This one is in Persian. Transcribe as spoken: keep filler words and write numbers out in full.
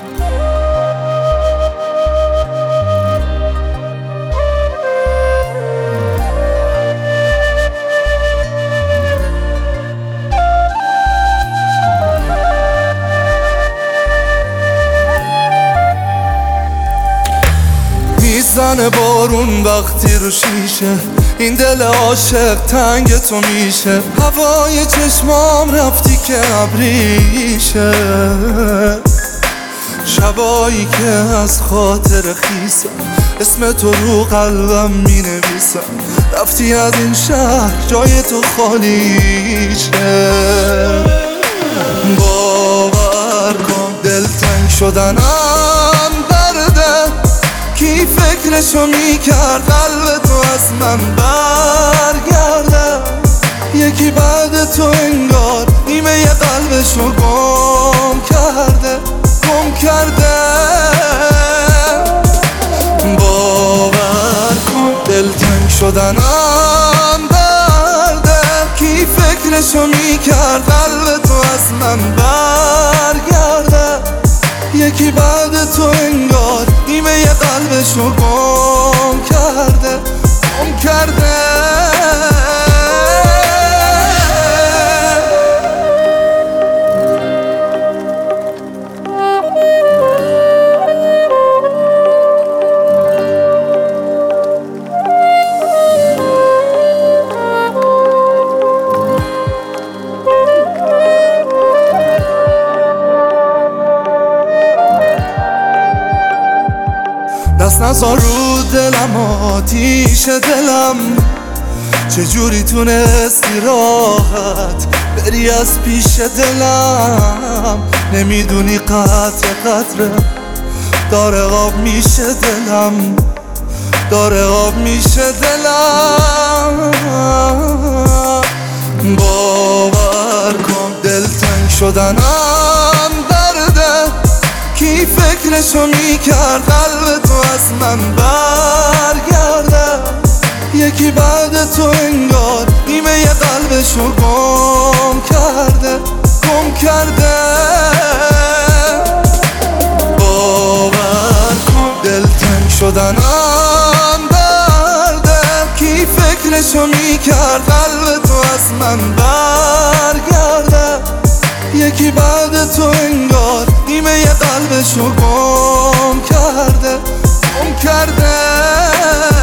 میزنه بارون وقتی رو شیشه، این دل عاشق تنگ تو میشه. هوای چشمام رفتی که ابریشه، شبایی که از خاطر خیسم اسم تو رو قلبم می نویسم. رفتی از این شهر جای تو خالیشه. باور کن دلتنگ شدنم درده، کی فکرشو میکرد قلب تو از من برگرده. یکی بعد تو انگار نیمه ی قلبشو گم کرده گم کرده. باور کن دلتنگ شدنم درده، کی فکرشو میکرد قلب تو از من برگرده. یکی بعد تو انگار نیمه ی قلبشو گم کرده گم کرده. دست نزار رو دلم آتیش دلم، چجوری تونستی راحت بری از پیش دلم. نمیدونی قطر قطره داره آب میشه دلم، داره آب میشه دلم. باور کن دلتنگ شدنم درده، کی فکرشو میکرد قلب تو از من برگرده. یکی بعد تو انگار نیمه ی قلبشو گم کرده گم کرده. باور کن دلتنگ شدنم درده، کی فکرشو میکرد قلب تو از من برگرده. یکی بعد تو انگار نیمه ی قلبشو گم کرده گم کرده.